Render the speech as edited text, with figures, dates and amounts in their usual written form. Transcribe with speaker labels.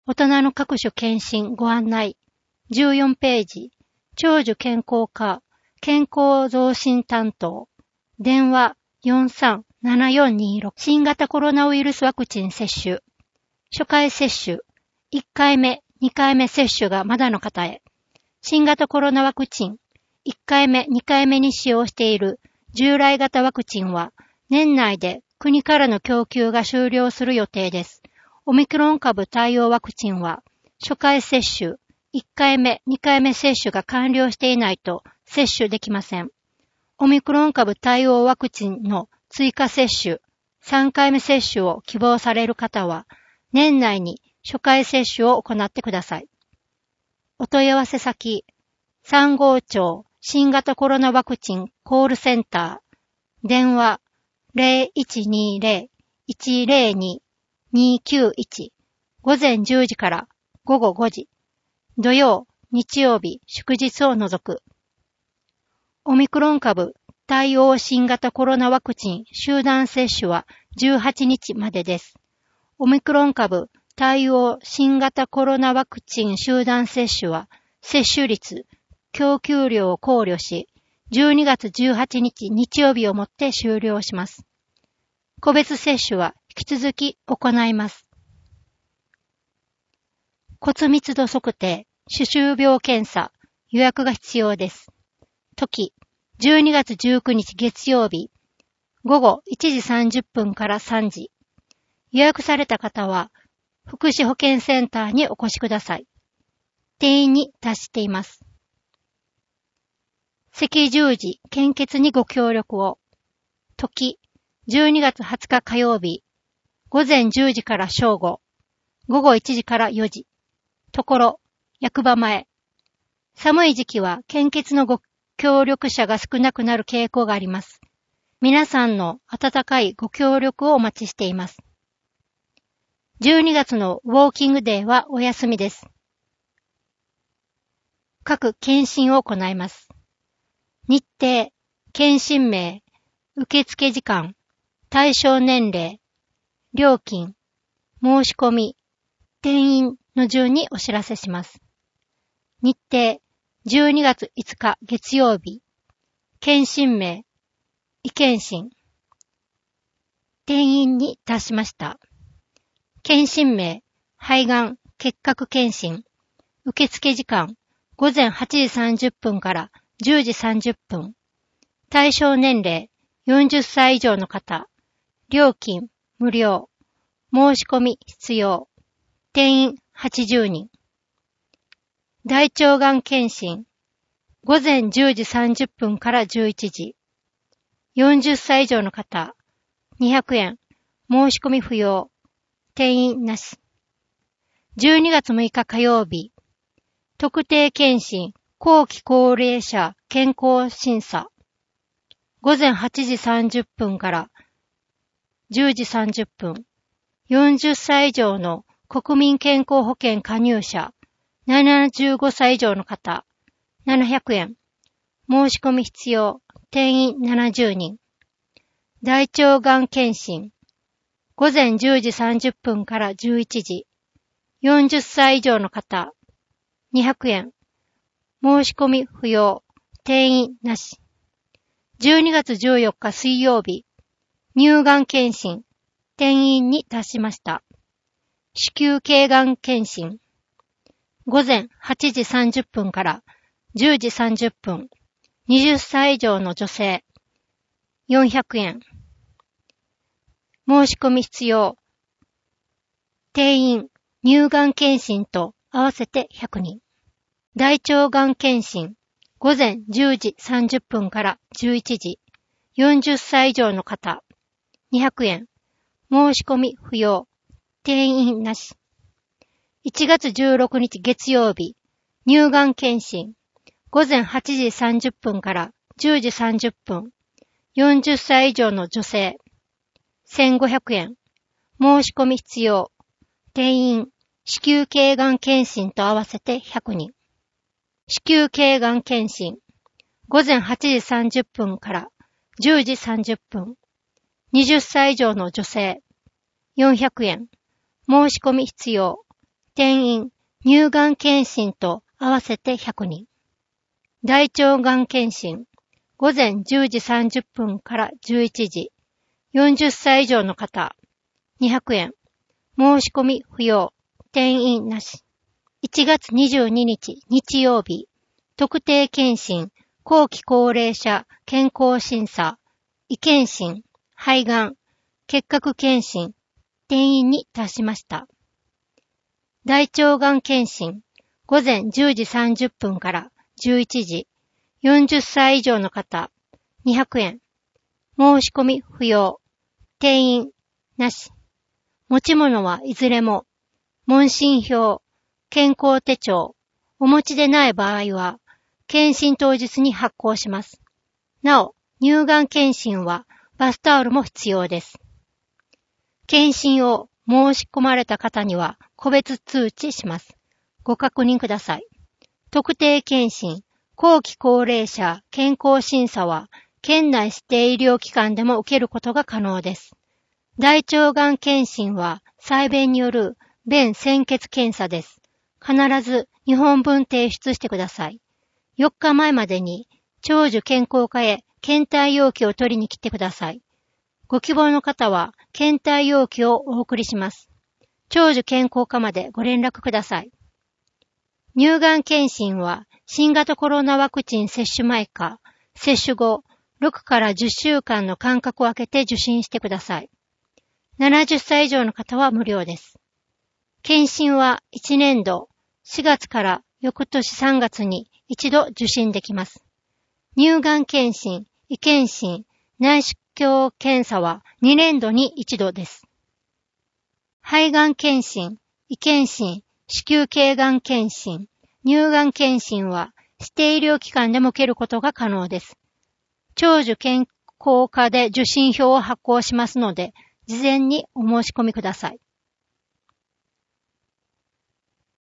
Speaker 1: 大人の各種検診ご案内。14ページ。長寿健康課、健康増進担当。電話437426。新型コロナウイルスワクチン接種。初回接種。1回目、2回目接種がまだの方へ。新型コロナワクチン。1回目、2回目に使用している従来型ワクチンは年内で国からの供給が終了する予定です。オミクロン株対応ワクチンは初回接種、1回目、2回目接種が完了していないと接種できません。オミクロン株対応ワクチンの追加接種、3回目接種を希望される方は年内に初回接種を行ってください。お問い合わせ先、3号町新型コロナワクチンコールセンター、電話0120-102-291、午前10時から午後5時、土曜、日曜日、祝日を除く。オミクロン株対応新型コロナワクチン集団接種は18日までです。オミクロン株対応新型コロナワクチン集団接種は接種率、供給量を考慮し、12月18日日曜日をもって終了します。個別接種は引き続き行います。骨密度測定、歯周病検査、予約が必要です。時、12月19日月曜日、午後1時30分から3時。予約された方は、福祉保健センターにお越しください。定員に達しています。赤十字献血にご協力を。時、12月20日火曜日、午前10時から正午、午後1時から4時。ところ、役場前。寒い時期は献血のご協力者が少なくなる傾向があります。皆さんの温かいご協力をお待ちしています。12月のウォーキングデーはお休みです。各検診を行います。日程、検診名、受付時間、対象年齢、料金、申し込み、定員の順にお知らせします。日程、12月5日月曜日、検診名、胃検診、定員に達しました。検診名、肺がん、結核検診、受付時間、午前8時30分から10時30分。対象年齢、40歳以上の方。料金、無料。申し込み、必要。定員、80人。大腸がん検診。午前10時30分から11時。40歳以上の方。200円。申し込み不要。定員なし。12月6日火曜日。特定健診、後期高齢者健康審査。午前8時30分から10時30分。40歳以上の国民健康保険加入者、75歳以上の方、700円。申し込み必要、定員70人。大腸がん検診。午前10時30分から11時。40歳以上の方、200円。申し込み不要。定員なし。12月14日水曜日。乳がん検診。定員に達しました。子宮頸がん検診。午前8時30分から10時30分。20歳以上の女性。400円。申し込み必要。定員、乳がん検診と合わせて100人。大腸がん検診。午前10時30分から11時。40歳以上の方。200円。申し込み不要。定員なし。1月16日月曜日。乳がん検診。午前8時30分から10時30分。40歳以上の女性。1500円。申し込み必要。定員。子宮頸がん検診と合わせて100人。子宮頸がん検診。午前8時30分から10時30分。20歳以上の女性。400円。申し込み必要。 転院、乳がん検診と合わせて100人。大腸がん検診、午前10時30分から11時。40歳以上の方、200円。申し込み不要。転院なし。1月22日日曜日、特定検診、後期高齢者健康審査、胃検診、肺がん、結核検診、転院に達しました。大腸がん検診、午前10時30分から11時。40歳以上の方、200円。申し込み不要。転院なし。持ち物はいずれも、問診票、健康手帳、お持ちでない場合は、検診当日に発行します。なお、乳がん検診はバスタオルも必要です。検診を申し込まれた方には個別通知します。ご確認ください。特定検診、後期高齢者健康審査は、県内指定医療機関でも受けることが可能です。大腸がん検診は、細便による便潜血検査です。必ず2本分提出してください。4日前までに、長寿健康課へ検体容器を取りに来てください。ご希望の方は、検体容器をお送りします。長寿健康課までご連絡ください。乳がん検診は、新型コロナワクチン接種前か、接種後、6から10週間の間隔を空けて受診してください。70歳以上の方は無料です。検診は1年度4月から翌年3月に一度受診できます。乳がん検診、胃検診、内視鏡検査は2年度に一度です。肺がん検診、胃検診、子宮頸がん検診、乳がん検診は指定医療機関でも受けることが可能です。長寿健康課で受診票を発行しますので、事前にお申し込みください。